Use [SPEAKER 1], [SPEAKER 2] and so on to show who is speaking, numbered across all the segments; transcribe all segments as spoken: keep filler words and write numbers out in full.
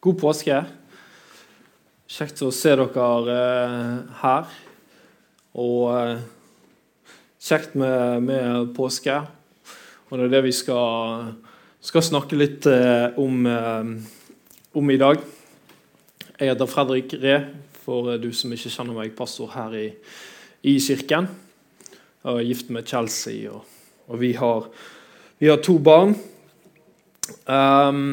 [SPEAKER 1] God påske. Kjekt å se dere eh, her. Og eh, kjekt med, med påske. Og det er det vi skal, skal snakke litt eh, om, eh, om i dag. Jeg heter Fredrik Re, for du som ikke kjenner meg, pastor her i, i kirken. Jeg er gift med Chelsea, og, og vi, har, vi har to barn. Um,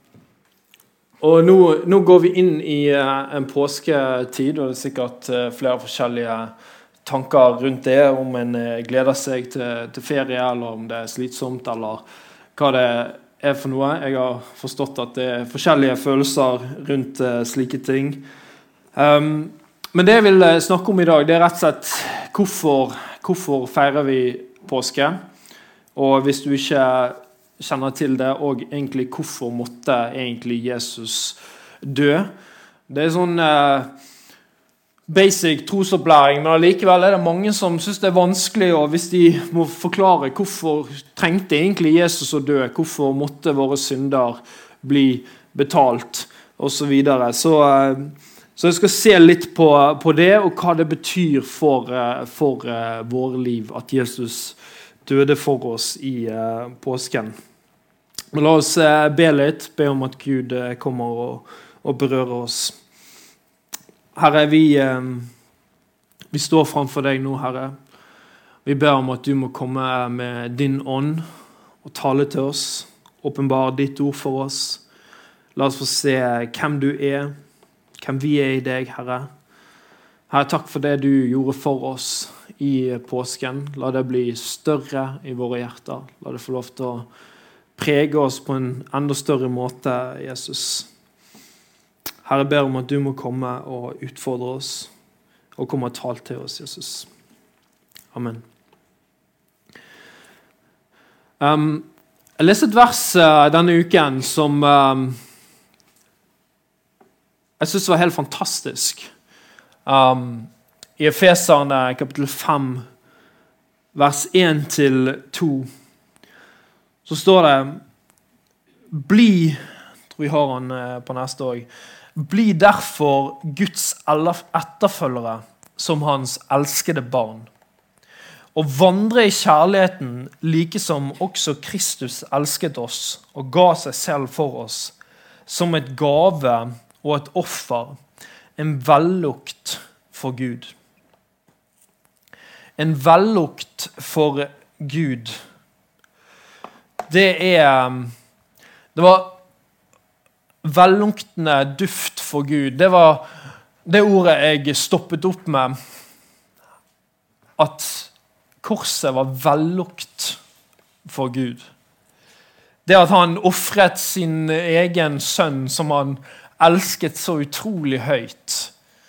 [SPEAKER 1] Og nå, nå går vi inn i uh, en påsketid, og det er sikkert uh, flere forskjellige tanker rundt det, om en uh, gleder seg til, til ferie, eller om det er slitsomt, eller hva det er for noe. Jeg har forstått at det er forskjellige følelser rundt uh, slike ting. Um, men det jeg vil uh, snakke om i dag, det er rett og slett hvorfor, hvorfor feirer vi påske. Og hvis du ikke kjenner til det, og egentlig hvorfor måtte egentlig Jesus dø. Det er sånn eh, basic trosopplæring, men allikevel er det mange som synes det er vanskelig, og hvis de må forklare hvorfor trengte egentlig Jesus å dø, hvorfor måtte våre synder bli betalt, og så videre. Så, eh, så jeg skal se litt på, på det, og hva det betyr for, eh, for eh, våre liv, at Jesus døde for oss i eh, påsken. Men la oss eh, be litt, be om at Gud eh, kommer og, og berører oss. Herre, vi, eh, vi står framfor deg nå, Herre. Vi ber om at du må komme med din ånd og tale til oss, åpenbare ditt ord for oss. La oss få se hvem du er, hvem vi er i deg, Herre. Herre, takk for det du gjorde for oss i påsken. La det bli større i våre hjerter. La det få lov til å prege oss på en enda større måte, Jesus. Herre, jeg ber om at du må komme og utfordre oss, og komme og tale til oss, Jesus. Amen. Um, jeg leste et vers uh, denne uken som um, jeg synes var helt fantastisk. Um, I Efeserne kapittel fem, vers én til to, så står det, bli, tror vi har han på neste år, bli derfor Guds etterfølgere som hans elskede barn, og vandre i kjærligheten like som også Kristus elsket oss og ga seg selv for oss, som et gave og et offer, en vellukt for Gud. En vellukt for Gud. Det er, det var velluktende duft for Gud. Det var det ordet jeg stoppet opp med, at korset var vellukt for Gud. Det at han offret sin egen sønn, som han elsket så utrolig høyt.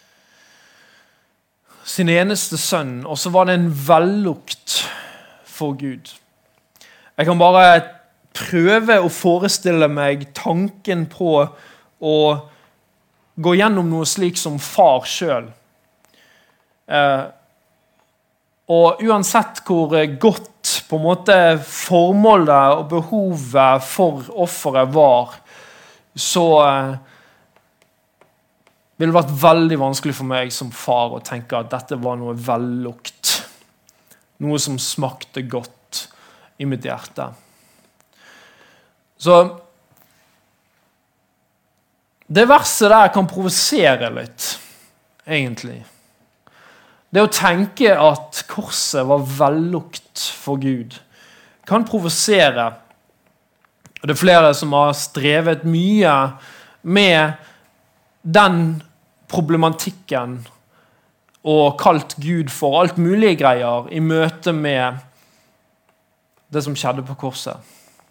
[SPEAKER 1] Sin eneste sønn, og så var det en vellukt for Gud. Jeg kan bare prøve å forestille meg tanken på å gå gjennom noe slik som far selv. Eh, og uansett hvor godt på en måte formålet og behovet for offeret var, så eh, ville det vært veldig vanskelig for meg som far å tenke at dette var noe vellukt. Noe som smakte godt i mitt hjerte. Så det verset der kan provosere litt, egentlig. Det å tenke at korset var vellukt for Gud kan provosere. Og det er flere som har strevet mye med den problematikken og kalt Gud for alt mulige greier i møte med det som skjedde på korset.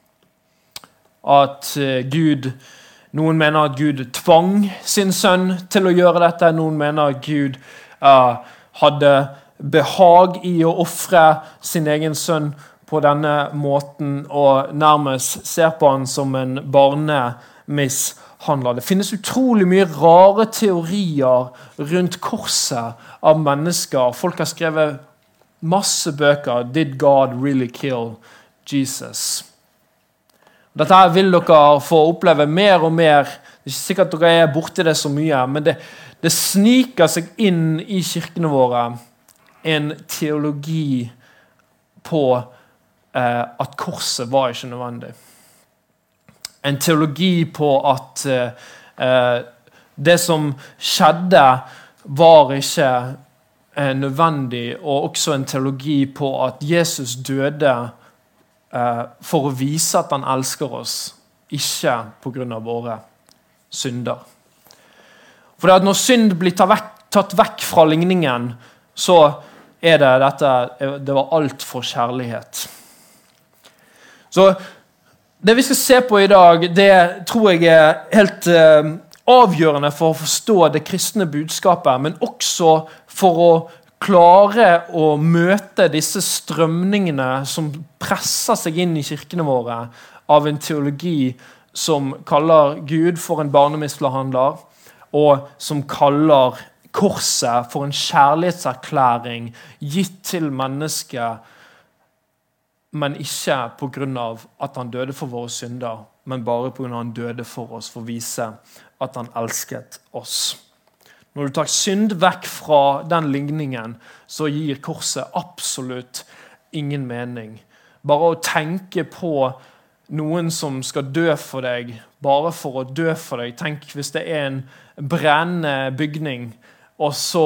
[SPEAKER 1] At Gud, noen mener at Gud tvang sin sønn til å gjøre dette, noen mener at Gud uh, hadde behag i å offre sin egen sønn på denne måten, og nærmest ser på han som en barnemishandler. Det finnes utrolig mye rare teorier rundt korset av mennesker. Folk har skrevet masse bøker. Did God really kill Jesus? Dette vil dere få oppleve mer og mer Det er ikke sikkert at dere er borte det så mye, men det, det sniker seg inn i kirkene våre en teologi på eh, at korset var ikke nødvendig. En teologi på at eh, det som skjedde var ikke eh, nødvendig, og også en teologi på at Jesus døde eh, for å vise at han elsker oss, ikke på grunn av våre synder. For at når synd blir tatt vekk, tatt vekk fra ligningen, så er det dette, det var alt for kjærlighet. Så det vi skal se på i dag, det tror jeg er helt eh, avgjørende for å forstå det kristne budskapet, men også for å klare å møte disse strømningene som presser seg inn i kirkene våre av en teologi som kaller Gud for en barnemislighandler, og som kaller korset for en kjærlighetserklæring gitt til mennesket, men ikke på grunn av at han døde for våre synder, men bare på grunn av at han døde for oss, for å vise at han elsket oss. Når du tar synd vekk fra den ligningen, så gir korset absolutt ingen mening. Bare å tenke på noen som skal dø for deg, bare for å dø for deg. Tenk hvis det er en brennende bygning, og så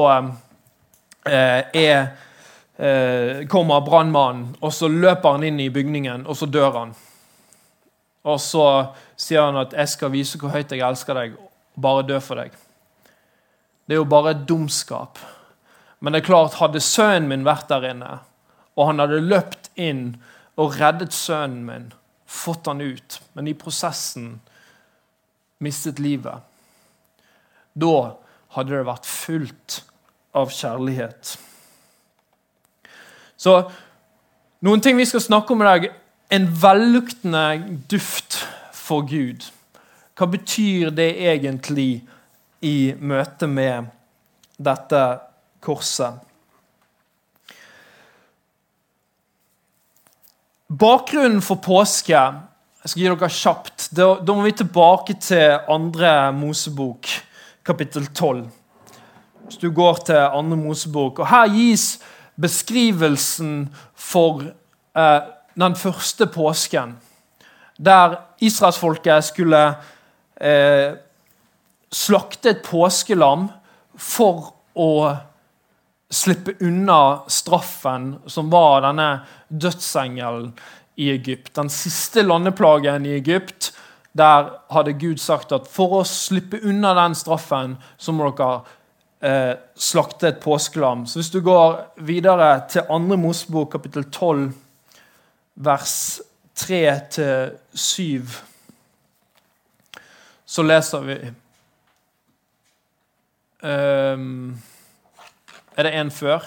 [SPEAKER 1] eh, er, eh, kommer brannmannen, og så løper han inn i bygningen, og så dør han. Og så sier han at jeg skal vise hvor høyt jeg elsker deg, og bare dø for deg. Det er jo bare dumskap. Men det er klart, hadde sønnen min vært der inne, og han hadde løpt inn og reddet sønnen min, fått han ut, men i prosessen mistet livet, da hadde det vært fullt av kjærlighet. Så noen ting vi skal snakke om i dag, en velluktende duft for Gud. Hva betyr det egentlig i møte med dette korset? Bakgrunnen for påske, jeg skal gi dere kjapt, da, da må vi tilbake til andre Mosebok, kapittel tolv. Hvis du går til andre Mosebok, og her gis beskrivelsen for eh, den første påsken, der Israelsfolket skulle eh, slakte et påskelam for å slippe unna straffen som var denne dødsengelen i Egypt. Den siste landeplagen i Egypt, der hadde Gud sagt at for å slippe unna den straffen, så må dere eh, slakte et påskelam. Så hvis du går videre til andre Mosebok, kapittel tolv, vers tre til syv, så leser vi um, Er det en før?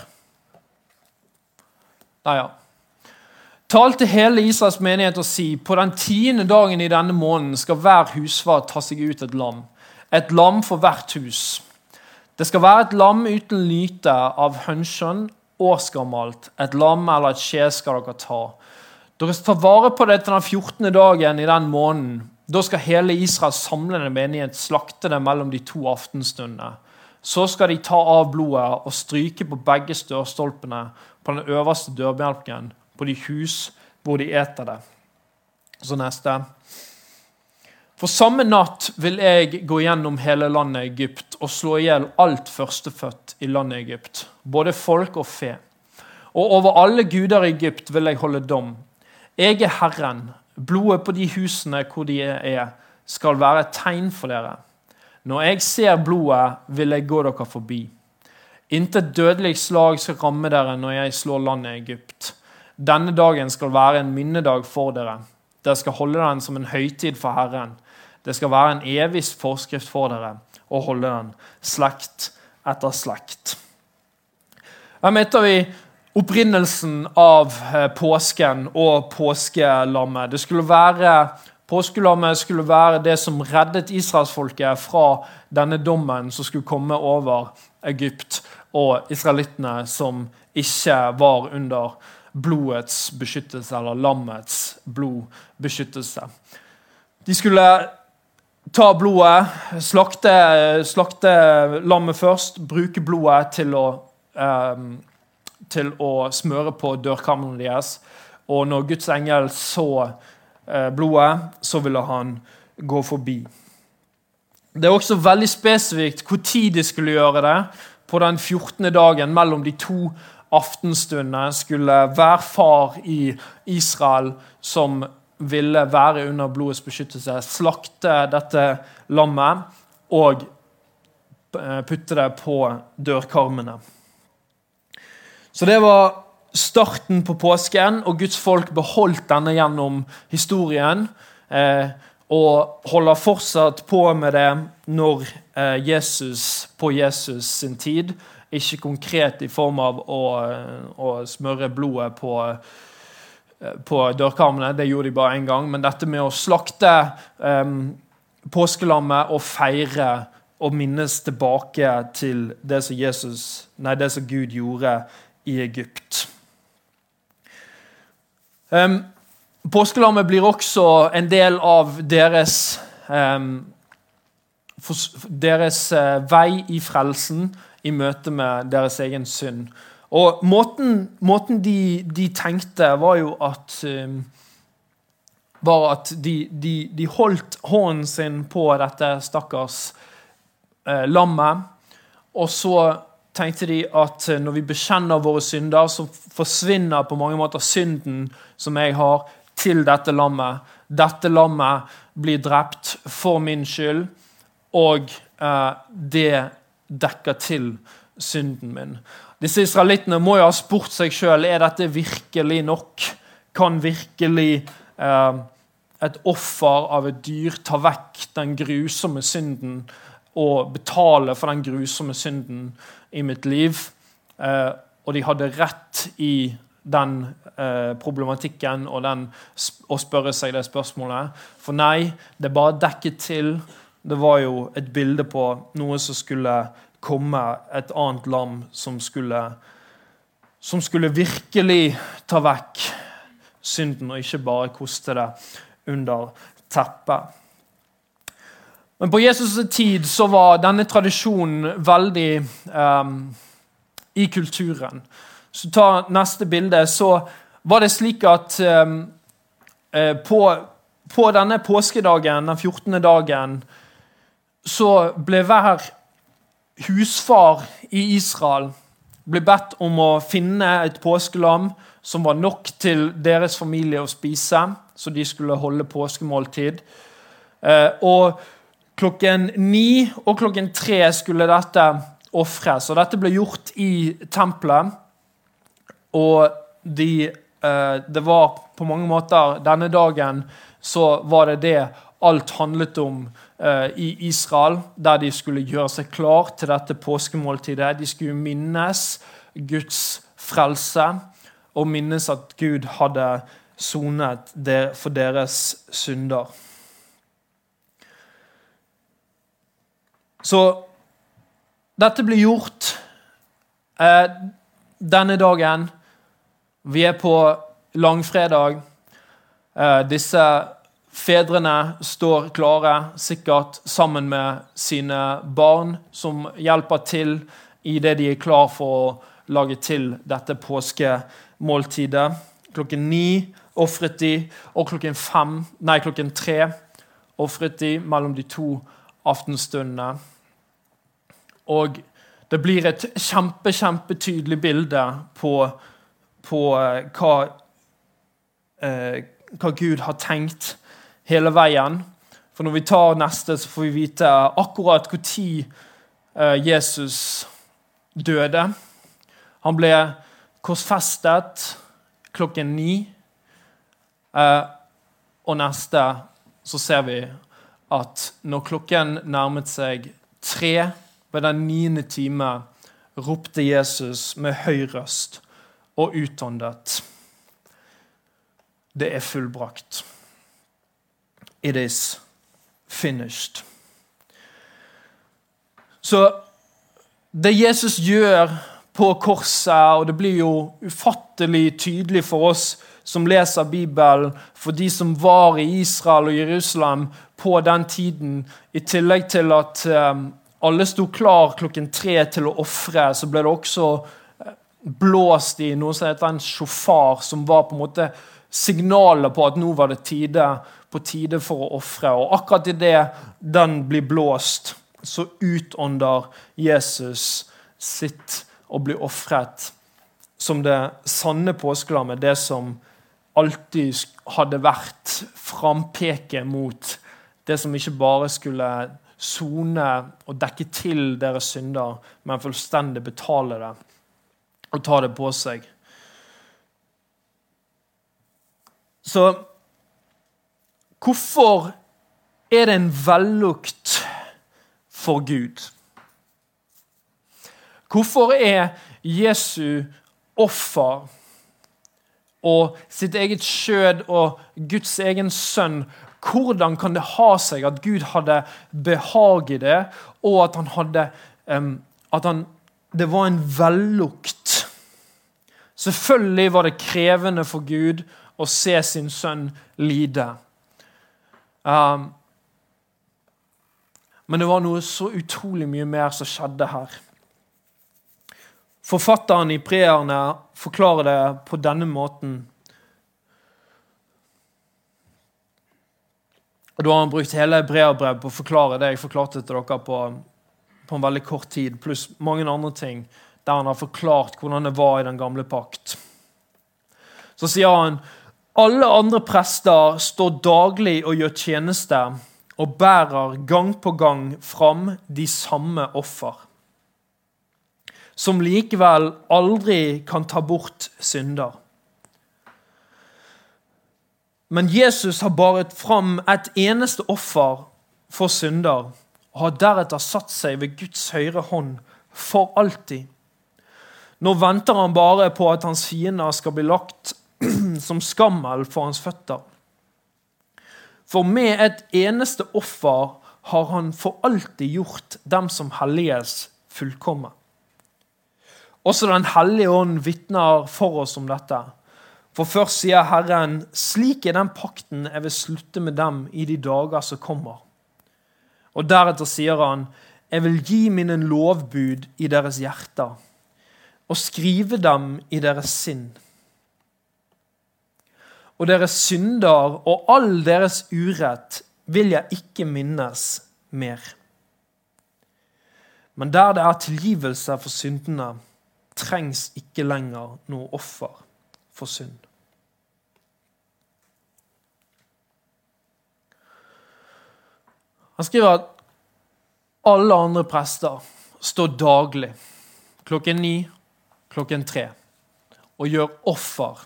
[SPEAKER 1] Nei, ja. Tal til hele Israels menighet og si, på den tiende dagen i denne måneden skal hver husfar ta seg ut et lam. Et lam for hvert hus. Det skal være et lam uten lyte av hønskjønn, årsgammelt. Et lam eller et skje skal dere ta. Dere skal ta vare på det til den fjortende dagen i den måneden. Da skal hele Israels samlende menighet slakte det mellom de to aftenstundene. Så skal de ta av blodet og stryke på begge størstolpene på den øverste dørbjelken, på de hus hvor de eter det. Så neste. For samme natt vil jeg gå gjennom hele landet Egypt og slå ihjel alt førstefødt i landet Egypt, både folk og fe. Og over alle guder i Egypt vil jeg holde dom. Jeg er Herren. Blodet på de husene hvor de er skal være et tegn for dere. Når jeg ser blodet, vil jeg gå dere forbi. Intet dødelig slag skal ramme dere når jeg slår landet Egypt. Denne dagen skal være en minnedag for dere. Dere skal holde den som en høytid for Herren. Det skal være en evig forskrift for dere, og holde den slekt etter slekt. Her møter vi opprinnelsen av påsken og påskelammet. Det skulle være Påskelammet skulle være det som reddet Israelsfolket fra denne dommen som skulle komme over Egypt og israelittene som ikke var under blodets beskyttelse, eller lammets blodbeskyttelse. De skulle ta blodet, slakte, slakte lammet først, bruke blodet til å, um, til å smøre på dørkarmene deres. Og når Guds engel så uh, blodet, så ville han gå forbi. Det er også veldig spesifikt hvor tid de skulle gjøre det. På den fjortende dagen mellom de to aftenstundene skulle hver far i Israel som ville være under blodets beskyttelse, slakte dette lammet og putte det på dørkarmene. Så det var starten på påsken, og Guds folk beholdt denne gjennom historien, eh, og holder fortsatt på med det når eh, Jesus, på Jesus sin tid, ikke konkret i form av å, å smøre blodet på, på dørkarmene, det gjorde de bare en gang, men dette med å slakte eh, påskelammet og feire og minnes tilbake til det som, Jesus, nei, det som Gud gjorde i Egypt. Um, Påskelammet blir også en del av deres, um, for, deres uh, vei i frelsen i møte med deres egen synd. Og måten, måten de, de tenkte var jo at, um, var at de, de, de holdt hånden sin på dette stakkars uh, lammet, og så tenkte de at når vi bekjenner våre synder, så forsvinner på mange måter synden som jeg har til dette lammet. Dette lammet blir drept for min skyld, og uh, det dekker til synden min. Disse israelittene må jo ha spurt seg selv, er dette virkelig nok? Kan virkelig uh, et offer av et dyr ta vekk den grusomme synden og betale for den grusomme synden i mitt liv? Uh, og de hadde rett i den uh, problematikken og den å spørre seg det spørsmålet. For nei, det er bare dekket til. Det var jo et bilde på noe som skulle komme, et annet lam som skulle, som skulle virkelig ta vekk synden, og ikke bare koste det under teppet. Men på Jesus' tid så var denne tradisjonen veldig um, i kulturen. Så ta neste bilde, så var det slik at um, på, på denne påskedagen, den fjortende dagen, så ble hver husfar i Israel ble bedt om å finne et påskelam som var nok til deres familie å spise, så de skulle holde påskemåltid. Og klokken ni og klokken tre skulle dette offres, og dette ble gjort i tempelet, og de, det var på mange måter denne dagen, så var det det alt handlet om i Israel, der de skulle gjøre seg klar til dette påskemåltidet. De skulle minnes Guds frelse, og minnes at Gud hadde sonet for deres synder. Så dette blir gjort eh, denne dagen. Vi er på langfredag. Eh, disse fedrene står klare, sikkert sammen med sine barn, som hjelper til i det de er klar for å lage til dette påskemåltidet. Klokken ni offret de, og klokken fem, nei, klokken tre offret de mellom de to aftenstundene. Og det blir et kjempe, kjempe tydelig bilde på, på hva, eh, hva Gud har tenkt hele veien. For når vi tar neste, så får vi vite akkurat hvor tid Jesus døde. Han ble korsfestet klokken ni. Og neste så ser vi at når klokken nærmet seg tre, ved den niende time, ropte Jesus med høy røst og utåndet: Det er fullbrakt. It is finished. Så det Jesus gjør på korset, og det blir jo ufattelig tydelig for oss som leser Bibelen, for de som var i Israel og Jerusalem på den tiden, i tillegg til at um, alle stod klar klokken tre til å offre, så ble det også blåst i noe som heter en shofar, som var på en måte signaler på at nå var det tide, på tide for å offre. Og akkurat i det den blir blåst, så utånder Jesus sitt å bli offret som det sanne påskelammet, det som alltid hadde vært frampeket mot det som ikke bare skulle sone og dekke til deres synder, men fullstendig betale det og ta det på seg. Så hvorfor er det en vellukt for Gud? Hvorfor er Jesu offer og sitt eget skjød og Guds egen sønn, hvordan kan det ha seg at Gud hadde behag i det, og at han hadde, um, at han, det var en vellukt? Selvfølgelig var det krevende for Gud å se sin sønn lide. Um, men det var noe så utrolig mye mer som skjedde her. Forfatteren i Hebreerne forklarer det på denne måten. Og da har han brukt hele Hebreerbrevet på å forklare det jeg forklarte til dere på, på en veldig kort tid, pluss mange andre ting, der han har forklart hvordan det var i den gamle pakt. Så sier han, alle andre prester står daglig og gjør tjeneste, og bærer gang på gang fram de samme offer, som likevel aldri kan ta bort synder. Men Jesus har båret fram et eneste offer for synder, og har deretter satt seg ved Guds høyre hånd for alltid. Nå venter han bare på at hans fiender skal bli lagt som skammel for hans føtter. For med et eneste offer har han for alltid gjort dem som helliges fullkomme. Også den hellige ånd vitner for oss om dette. For først sier Herren, slik er den pakten jeg vil slutte med dem i de dager som kommer. Og deretter sier han, jeg vil gi mine lovbud i deres hjerter, og skrive dem i deres sinn. Og deres synder og all deres urett vil jeg ikke minnes mer. Men der det er tilgivelse for syndene, trengs ikke lenger noe offer for synd. Han skriver at alle andre prester står daglig, klokken ni, klokken tre, og gjør offer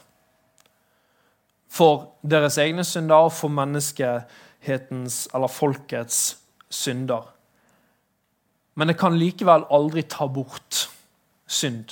[SPEAKER 1] for deres egne synder og for menneskehetens eller folkets synder. Men det kan likevel aldri ta bort synd.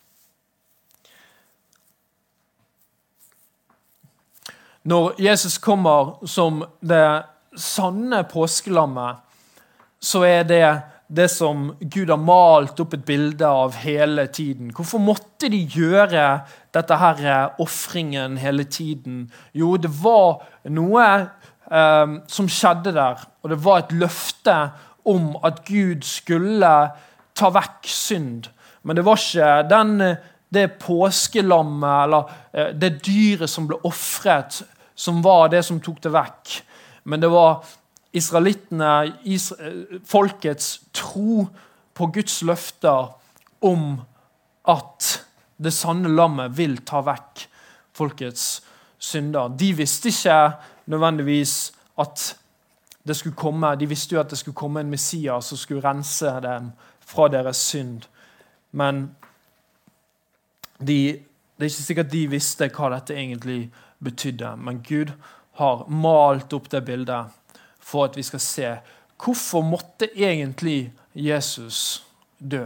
[SPEAKER 1] Når Jesus kommer som det sanne påskelammet, så er det det som Gud har malt opp et bilde av hele tiden. Hvorfor måtte de gjøre dette her offringen hele tiden? Jo, det var noe eh, som skjedde der, og det var et løfte om at Gud skulle ta vekk synd. Men det var ikke den, det påskelammet eller eh, det dyret som ble offret, som var det som tok det vekk. Men det var israelittene, folkets tro på Guds løfter om at det sanne lammet vil ta vekk folkets synder. De visste ikke nødvendigvis at det skulle komme, de visste jo at det skulle komme en Messias som skulle rense dem fra deres synd. Men de, det er ikke sikkert de visste hva dette egentlig betydde. Men Gud har malt opp det bildet for at vi skal se hvorfor måtte egentlig Jesus dø.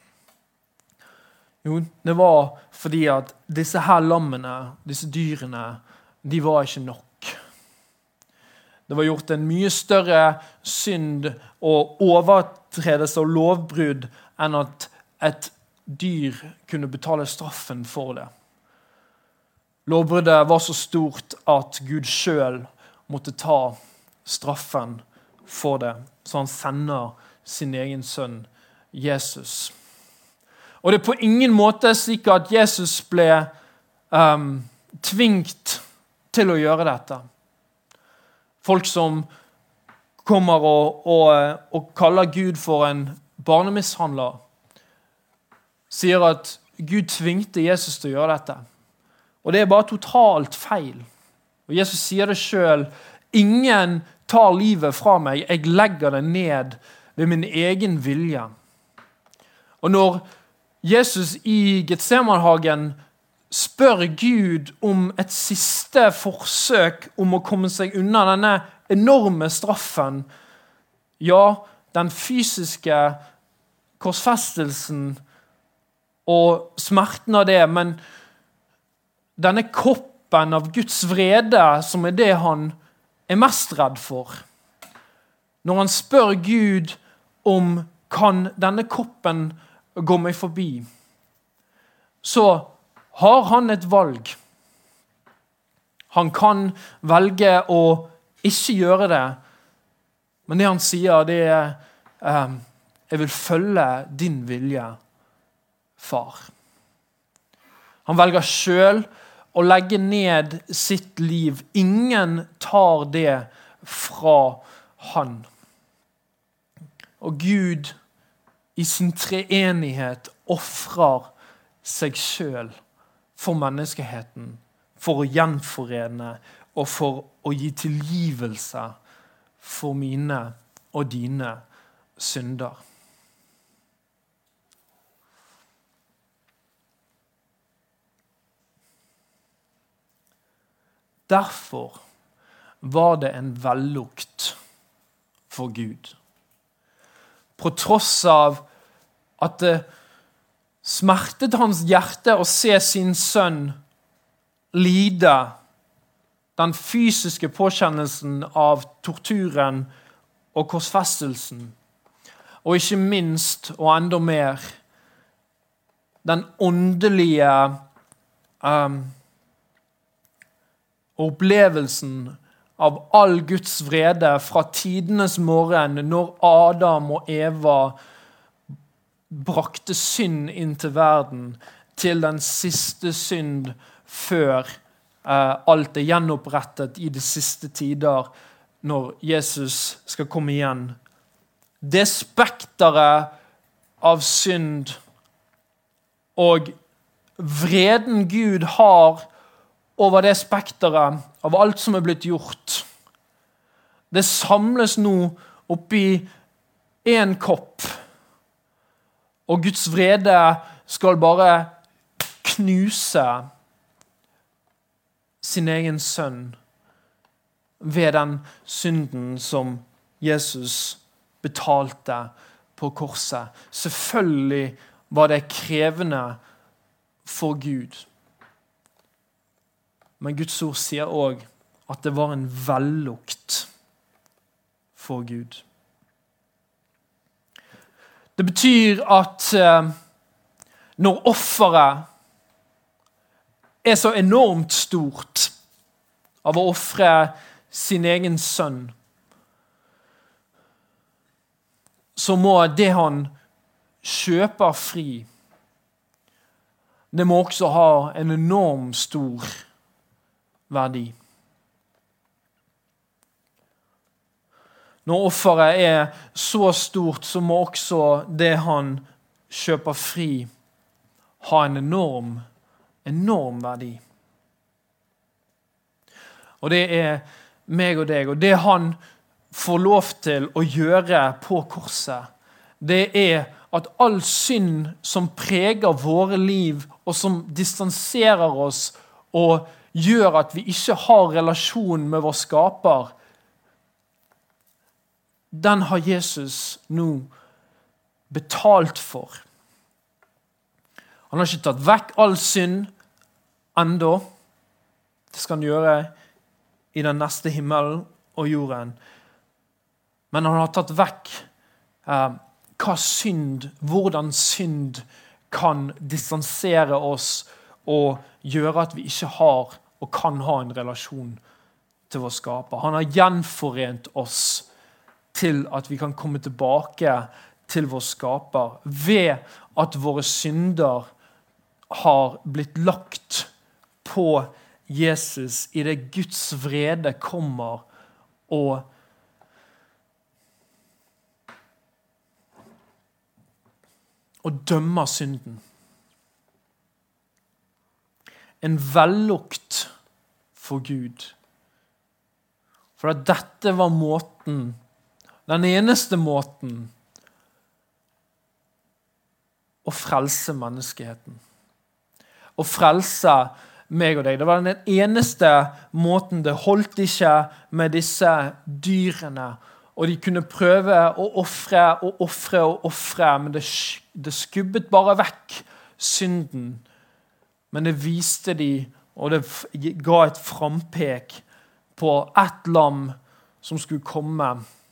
[SPEAKER 1] Jo, det var fordi at disse her lammene, disse dyrene, de var ikke nok. Det var gjort en mye større synd og overtredelse og lovbrudd enn at et dyr kunne betale straffen for det. Lovbruddet var så stort at Gud selv måtte ta straffen for det, så han sender sin egen sønn, Jesus. Og det er på ingen måte slik at Jesus ble um, tvingt til å gjøre dette. Folk som kommer og, og, og kaller Gud for en barnemishandler, sier at Gud tvingte Jesus til å gjøre dette. Og det er bare totalt feil. Og Jesus sier det selv, ingen tar livet fra meg, jeg legger det ned ved min egen vilje. Og når Jesus i Getsemanhagen spør Gud om et siste forsøk om å komme seg unna denne enorme straffen, ja, den fysiske korsfestelsen og smerten av det, men denne koppen av Guds vrede som er det han er mest redd for. Når han spør Gud om kan denne koppen gå meg forbi, så har han et valg. Han kan velge å ikke gjøre det, men det han sier det er eh, jeg vil følge din vilje, far. Han velger selv å legge ned sitt liv. Ingen tar det fra han. Og Gud i sin treenighet offrer seg selv for menneskeheten, for å gjenforene og for å gi tilgivelse for mine og dine synder. Derfor var det en vellukt for Gud. På tross av at det smertet hans hjerte å se sin sønn lide den fysiske påkjennelsen av torturen og korsfestelsen, og ikke minst, og enda mer, den åndelige um, opplevelsen av all Guds vrede fra tidenes morgen, når Adam og Eva brakte synd inn til verden, til den siste synd før eh, alt er gjenopprettet i de siste tider, når Jesus skal komme igjen. Det spekteret av synd og vreden Gud har over det spekteret av alt som er blitt gjort, det samles nå oppi en kopp, og Guds vrede skal bare knuse sin egen sønn ved den synden som Jesus betalte på korset. Selvfølgelig var det krevende for Gud. Men Guds ord sier også at det var en vellukt for Gud. Det betyr at eh, når offeret er så enormt stort av å offre sin egen sønn, så må det han kjøper fri, det må også ha en enorm stor verdi. Når offeret er så stort, så må også det han kjøper fri ha en enorm, enorm verdi. Og det er meg og deg, og det han får lov til å gjøre på korset, det er at all synd som preger våre liv, og som distanserer oss og gjør at vi ikke har relasjon med vår skaper, den har Jesus nå betalt for. Han har ikke tatt vekk all synd enda. Det skal han gjøre i den neste himmelen og jorden. Men han har tatt vekk eh, hva synd, hvordan synd kan distansere oss å gjøre at vi ikke har og kan ha en relasjon til vår skaper. Han har gjenforent oss til at vi kan komme tilbake til vår skaper ved at våre synder har blitt lagt på Jesus i det Guds vrede kommer og og dømmer synden. En vellukt for Gud. For at dette var måten, den eneste måten å frelse menneskeheten. Å frelse meg og deg. Det var den eneste måten. Det holdt ikke med disse dyrene. Og de kunne prøve å offre og offre og offre, men det, det skubbet bare vekk synden. Men det viste de, og det ga et frampek på ett lam som skulle komme.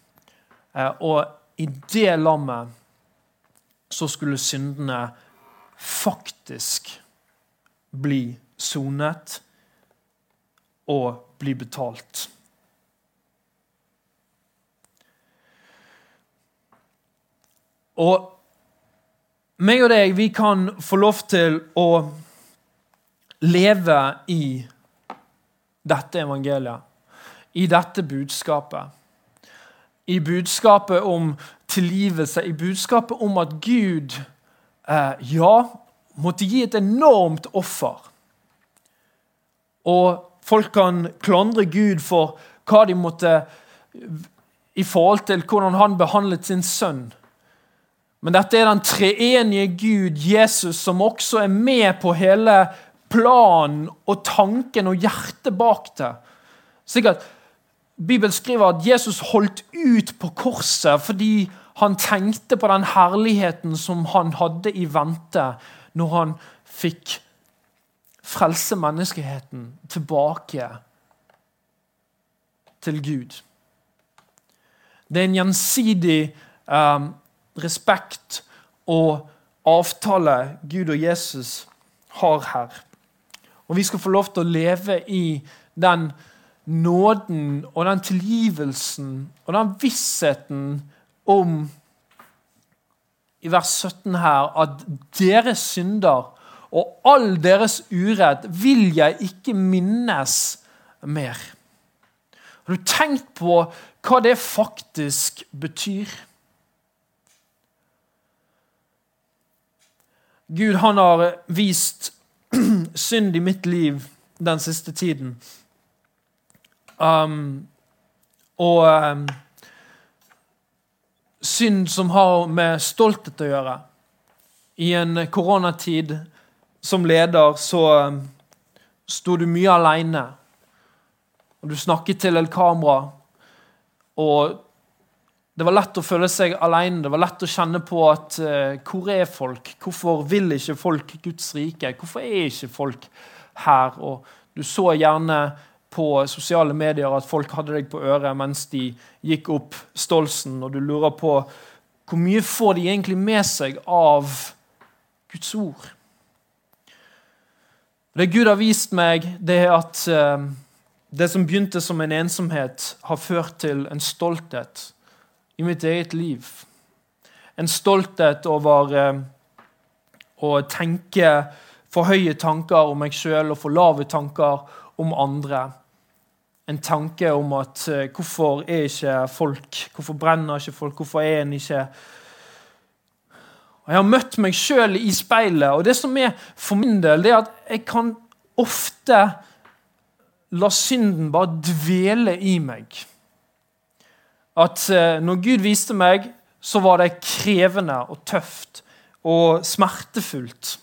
[SPEAKER 1] Og i det lammet så skulle syndene faktisk bli sonet og bli betalt. Og meg og deg, vi kan få lov til å leve i dette evangeliet, i dette budskapet. I budskapet om tilgivelse, i budskapet om at Gud, eh, ja, måtte gi et enormt offer. Og folk kan klandre Gud for hva de måtte, i forhold til hvordan han behandlet sin sønn. Men dette er den treenige Gud, Jesus, som også er med på hele planen og tanken og hjertet bak det. Sikkert, Bibelen skriver at Jesus holdt ut på korset fordi han tenkte på den herligheten som han hadde i vente når han fikk frelse menneskeheten tilbake til Gud. Det er en gjensidig um, respekt og avtale Gud og Jesus har her. Og vi skal få lov til å leve i den nåden og den tilgivelsen og den vissheten om, i vers sytten her, at deres synder og all deres urett vil jeg ikke minnes mer. Har du tenkt på hva det faktisk betyr? Gud, han har vist synd i mitt liv den siste tiden. Um, og um, synd som har med stolthet å gjøre. I en koronatid som leder så um, stod du mye alene. Og du snakket til et kamera. Og det var lett å føle seg alene. Det var lett å kjenne på at uh, hvor er folk? Hvorfor vil ikke folk Guds rike? Hvorfor er ikke folk her? Og du så gjerne på sosiale medier at folk hadde deg på øret mens de gikk opp stolsen, og du lurer på hvor mye får de egentlig med seg av Guds ord. Det Gud har vist meg, det er at uh, det som begynte som en ensomhet har ført til en stolthet i mitt eget liv. En stolthet over uh, å tenke for høye tanker om meg selv og for lave tanker om andre. En tanke om at uh, hvorfor er ikke folk, hvorfor brenner ikke folk, hvorfor er en ikke... Og jeg har møtt meg selv i speilet, og det som er for min del, det er at jeg kan ofte la synden bare dvele i meg. At uh, når Gud viste meg, så var det krevende og tøft og smertefullt.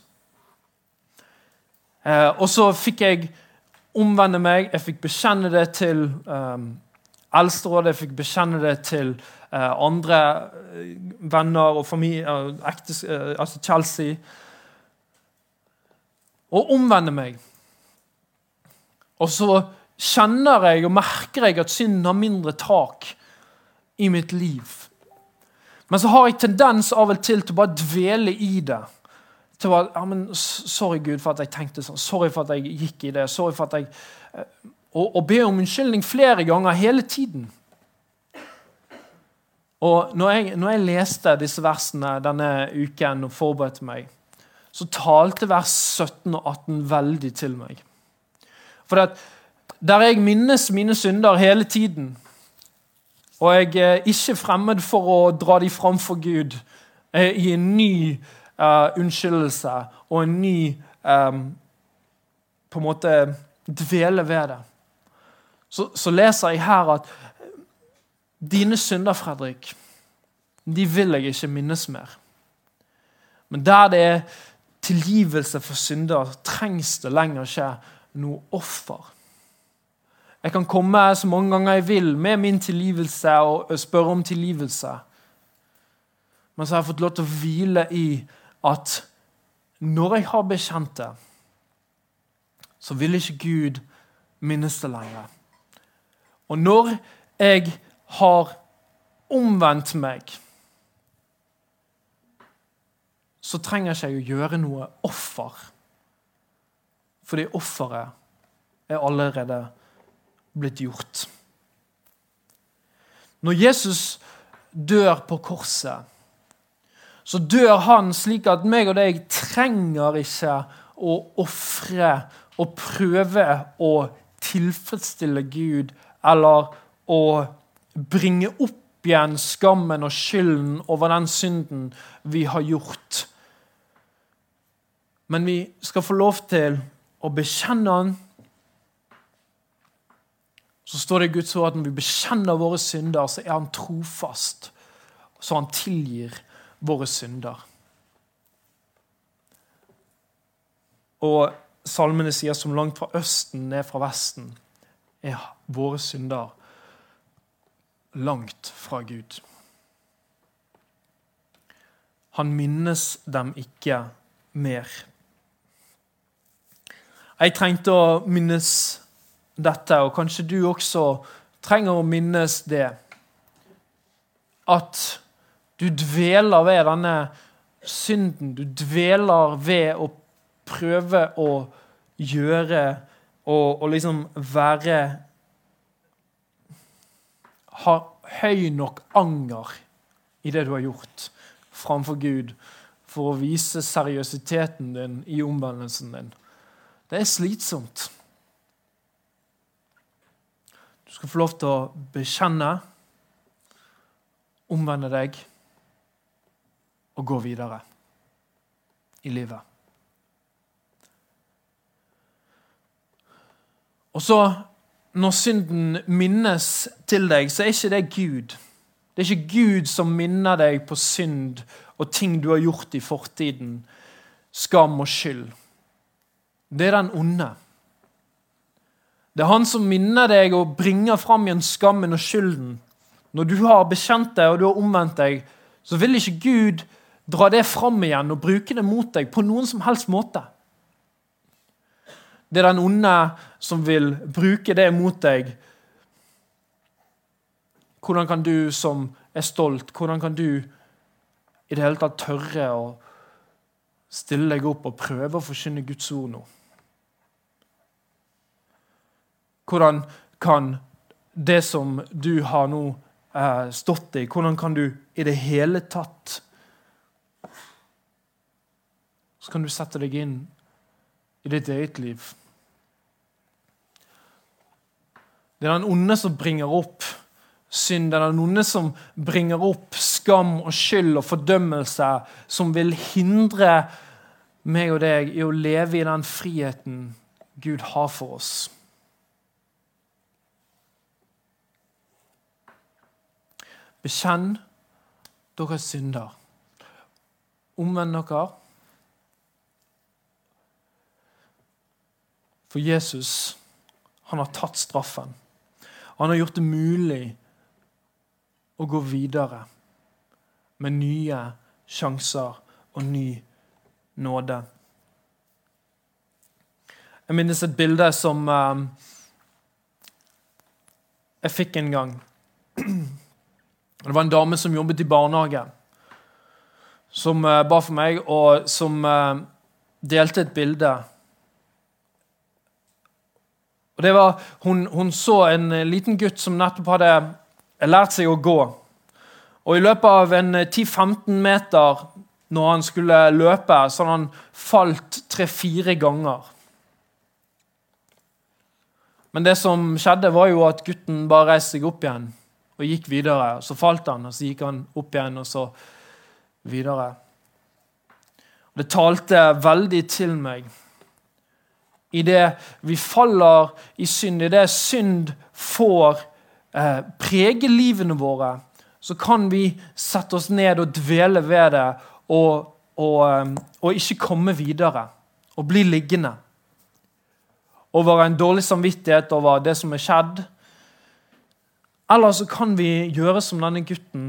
[SPEAKER 1] Uh, og så fikk jeg omvende meg, jeg fikk bekjenne det til um, eldsterådet, jeg fikk bekjenne det til uh, andre venner og familie, uh, ektes, uh, altså Chelsea, og omvende meg. Og så kjenner jeg og merker jeg at synden har mindre tak i mitt liv. Men så har jeg tendens av og til til å bare dvele i det, til å ja, men sorry Gud for at jeg tenkte sånn, sorry for at jeg gikk i det, sorry for at jeg, og, og be om unnskyldning flere ganger hele tiden. Og når jeg, når jeg leste disse versene denne uken og forberedte meg, så talte vers sytten og atten veldig til meg. For at der jeg minnes mine synder hele tiden, og jeg er ikke fremmed for å dra de fram for Gud i en ny uh, unnskyldelse og en ny um, på en måte dvele ved det. Så, så leser jeg her at dine synder, Fredrik, de vil jeg ikke minnes mer. Men der det er tilgivelse for synder, trengs det lenger ikke noe offer. Jeg kan komme så mange ganger jeg vil med min tilgivelse og spørre om tilgivelse. Men så har jeg fått lov til å hvile i at når jeg har bekjent det, så vil ikke Gud minnes det lenger. Og når jeg har omvendt meg, så trenger ikke jeg å gjøre noe offer. Fordi offeret er allerede blitt gjort. Når Jesus dør på korset, så dør han slik at meg og deg trenger ikke å offre og prøve å tilfredsstille Gud, eller å bringe opp igjen skammen og skylden over den synden vi har gjort. Men vi skal få lov til å bekjenne han. Så står det i Guds ord at når vi bekjenner våre synder, så er han trofast, så han tilgir våre synder. Og salmene sier som langt fra østen ned fra vesten, er våre synder langt fra Gud. Han minnes dem ikke mer. Jeg trengte å minnes dette, og kanskje du også trenger å minnes det, at du dveler ved denne synden, du dveler ved å prøve å gjøre, og, og liksom være, ha høy nok anger i det du har gjort framfor Gud, for å vise seriøsiteten din i omvendelsen din. Det er slitsomt. Du skal få lov til å bekjenne, omvende deg og gå videre i livet. Og så, når synden minnes til deg, så er ikke det Gud. Det er ikke Gud som minner deg på synd og ting du har gjort i fortiden, skam og skyld. Det er den onde. Det er han som minner deg og bringer fram igjen skammen og skylden. Når du har bekjent deg og du har omvendt deg, så vil ikke Gud dra det fram igjen og bruke det mot deg på noen som helst måte. Det er den onde som vil bruke det mot deg. Hvordan kan du som er stolt, hvordan kan du i det hele tatt tørre å stille deg opp og prøve å forkynne Guds ord nå? Hvordan kan det som du har nå eh, stått i, hvordan kan du i det hele tatt, så kan du sette deg inn i ditt eget liv. Det er den onde som bringer opp synd, det er den onde som bringer opp skam og skyld og fordømmelse, som vil hindre meg og deg i å leve i den friheten Gud har for oss. Bekjenn deres synder. Omvend dere. For Jesus, han har tatt straffen. Han har gjort det mulig å gå videre med nye sjanser og ny nåde. Jeg minnes et bilde som um, jeg fikk en gang. Det var en dame som jobbet i barnehage, som uh, ba for meg, og som uh,
[SPEAKER 2] delte et bilde. Og det var, hun, hun så en liten gutt som nettopp hadde lært seg å gå. Og i løpet av en ti til femten meter, når han skulle løpe, så hadde han falt tre-fire ganger. Men det som skjedde var jo at gutten bare reiste seg opp igjen og gikk videre. Så falt han, og så gikk han opp igjen, og så videre. Det talte veldig til meg. I det vi faller i synd, i det synd får eh, prege livene våre, så kan vi sette oss ned og dvele ved det, og, og, og ikke komme videre, og bli liggende. Over en dårlig samvittighet over det som er skjedd. Eller så kan vi gjøre som denne gutten,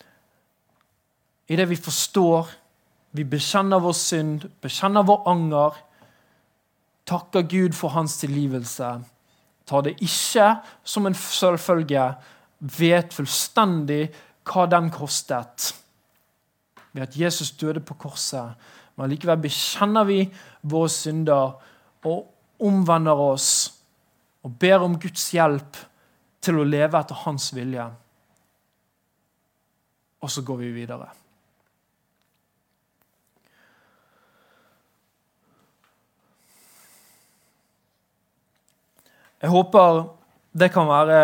[SPEAKER 2] i det vi forstår, vi bekjenner vår synd, bekjenner vår anger, takker Gud for hans tilgivelse, tar det ikke som en selvfølge, vet fullstendig hva den kostet, ved at Jesus døde på korset, men likevel bekjenner vi våre synder og omvender oss og ber om Guds hjelp til å leve etter hans vilje. Og så går vi videre. Jeg håper det kan være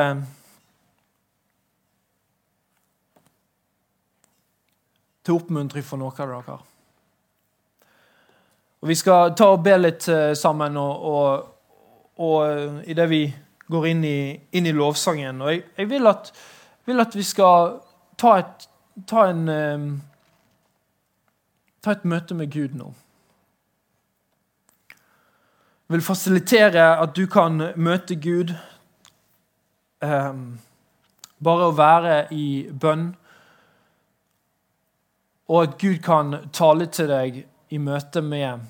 [SPEAKER 2] til oppmuntring for noen av dere. Og vi skal ta og be litt sammen, og, og, og i det vi går inn i, inn i lovsangen. Og jeg, jeg vil, at, vil at vi skal ta et, ta en, um, ta et møte med Gud nå. Jeg vil fasilitere at du kan møte Gud, um, bare å være i bønn, og at Gud kan tale til deg i møte med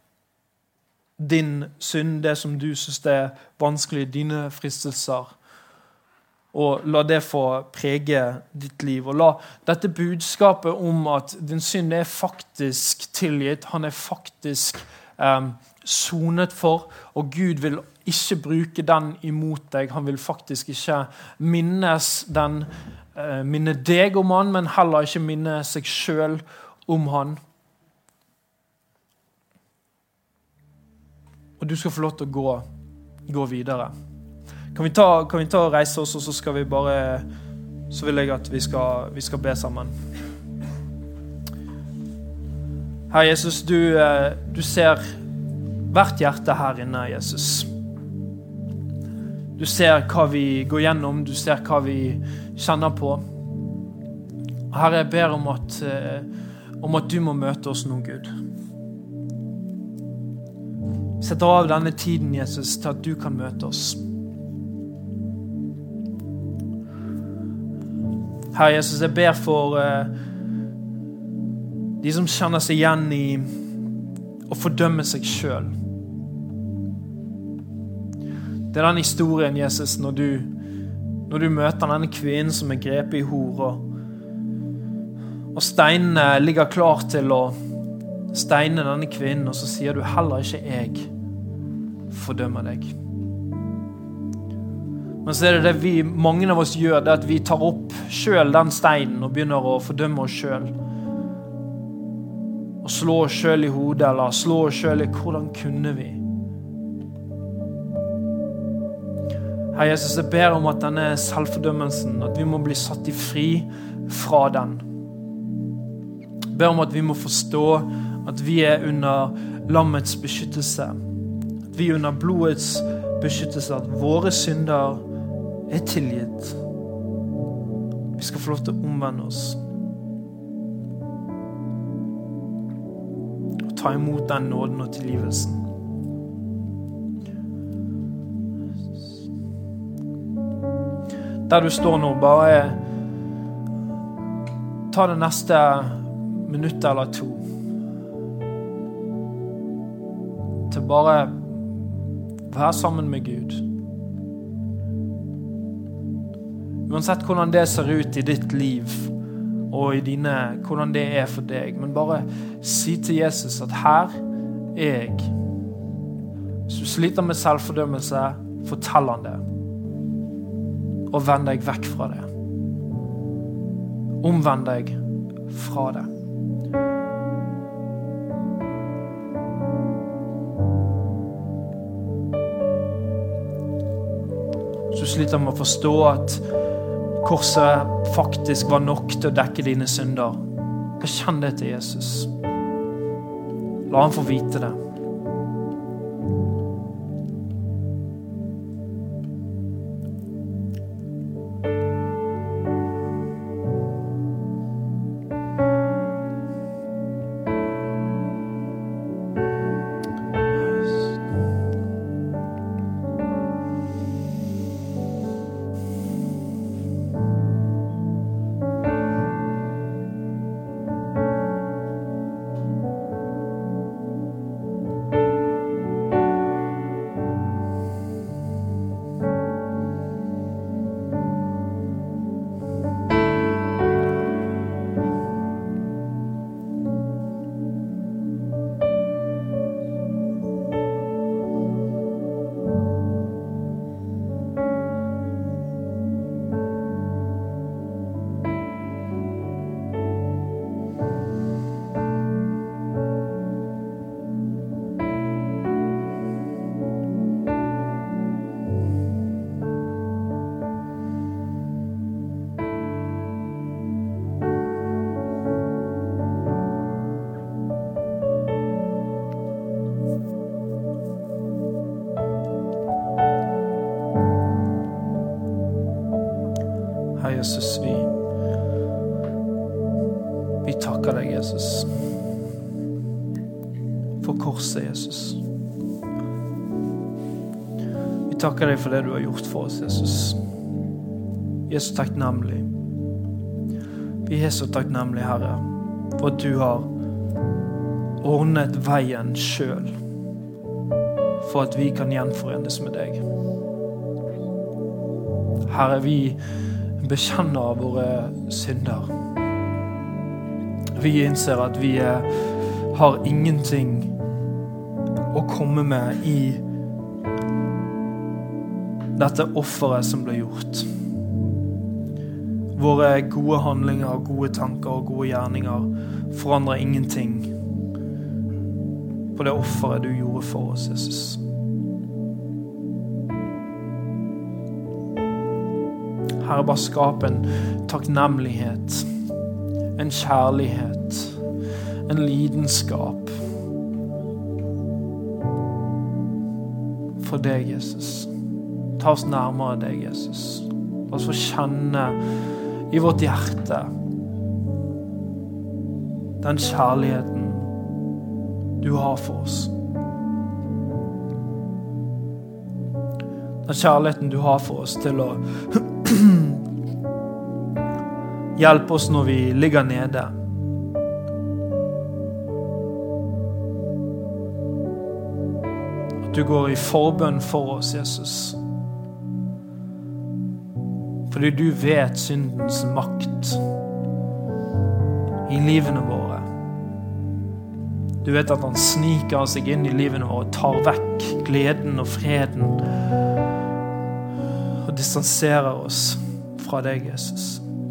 [SPEAKER 2] din synd, det som du synes er vanskelig, dine fristelser. Og la det få prege ditt liv. Og la dette budskapet om at din synd er faktisk tilgitt, han er faktisk um, sonet for, og Gud vil ikke bruke den imot deg. Han vil faktisk ikke minnes den minne deg om han, men heller ikke minne seg selv om han. Og du skal få lov til å gå, gå videre. Kan vi, ta, kan vi ta og reise oss, og så skal vi bare, så vil jeg at vi skal, vi skal be sammen. Herre Jesus, du, du ser hvert hjerte her inne, Jesus. Du ser hva vi går gjennom, du ser hva vi kjenner på. Herre, jeg ber om at, om at du må møte oss nå, Gud. Sett av denne tiden, Jesus, til at du kan møte oss. Herre Jesus, jeg ber for uh, de som kjenner seg igjen i å fordømme seg selv. Det er den historien, Jesus, når du, når du møter denne kvinnen som er grepet i hor, og, og steinene ligger klar til å steine denne kvinnen, og så sier du heller ikke jeg fordømmer deg. Men så er det det vi, mange av oss gjør, det at vi tar opp selv den steinen og begynner å fordømme oss selv. Og slå oss selv i hodet, eller slå oss selv i hvordan kunne vi? Herre Jesus, jeg ber om at denne selvfordømmelsen, at vi må bli satt i fri fra den. Jeg ber om at vi må forstå at vi er under lammets beskyttelse. At vi er under blodets beskyttelse, at våre synder er tilgitt. Vi skal få lov til å omvende oss. Og ta imot den nåden og tilgivelsen. Der du står nå, bare ta det neste minutt eller to til bare være sammen med Gud. Uansett hvordan det ser ut i ditt liv og i dine, hvordan det er for deg, men bare si til Jesus at her jeg. Hvis du sliter med selvfordømmelse, fortell han det. Og vend deg vekk fra det. Omvend deg fra det. Hvis du sliter med å forstå at korset faktisk var nok til å dekke dine synder, bekjenn det til Jesus. La han få vite det. Jesus, vi, vi takker deg, Jesus, for korset, Jesus. Vi takker deg for det du har gjort for oss, Jesus. Vi er så takknemlig. Vi er så takknemlig, Herre, for at du har ordnet veien selv, for at vi kan gjenforenes med deg. Herre, vi bekjenner våre synder. Vi innser at vi er, har ingenting å komme med i dette offeret som ble gjort. Våre gode handlinger, gode tanker og gode gjerninger forandrer ingenting på det offeret du gjorde for oss, Jesus. Herre, bare skap en takknemlighet, en kjærlighet, en lidenskap for deg, Jesus. Ta oss nærmere deg, Jesus. La oss få kjenne i vårt hjerte den kjærligheten du har for oss. Den kjærligheten du har for oss til å hjelpe oss når vi ligger nede. At du går i forbønn for oss, Jesus. Fordi du vet syndens makt i livene våre. Du vet at han sniker seg inn i livene våre og tar vekk gleden og freden og distanserer oss fra deg, Jesus.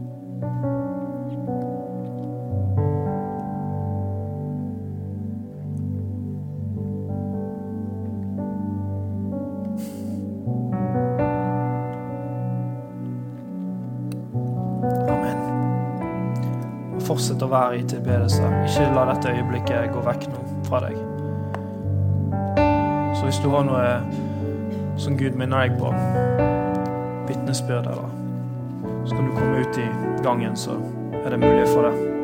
[SPEAKER 2] Amen. Fortsett å være i tilbedelse. Ikke la dette øyeblikket gå vekk nå fra deg. Så hvis du har noe som Gud minner deg på, vittnesbyrd eller, så kan du komme ut i gangen, så er det mulig for det.